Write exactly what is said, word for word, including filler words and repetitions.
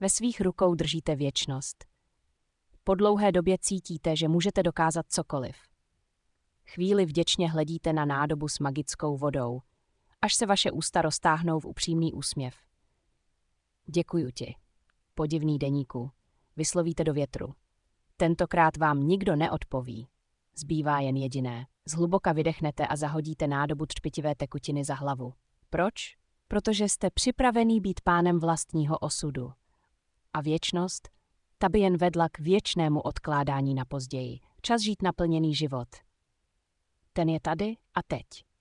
Ve svých rukou držíte věčnost. Po dlouhé době cítíte, že můžete dokázat cokoliv. Chvíli vděčně hledíte na nádobu s magickou vodou, až se vaše ústa roztáhnou v upřímný úsměv. Děkuju ti, podivný deníku, vyslovíte do větru. Tentokrát vám nikdo neodpoví. Zbývá jen jediné. Zhluboka vydechnete a zahodíte nádobu třpitivé tekutiny za hlavu. Proč? Protože jste připravený být pánem vlastního osudu. A věčnost, ta by jen vedla k věčnému odkládání na později. Čas žít naplněný život. Ten je tady a teď.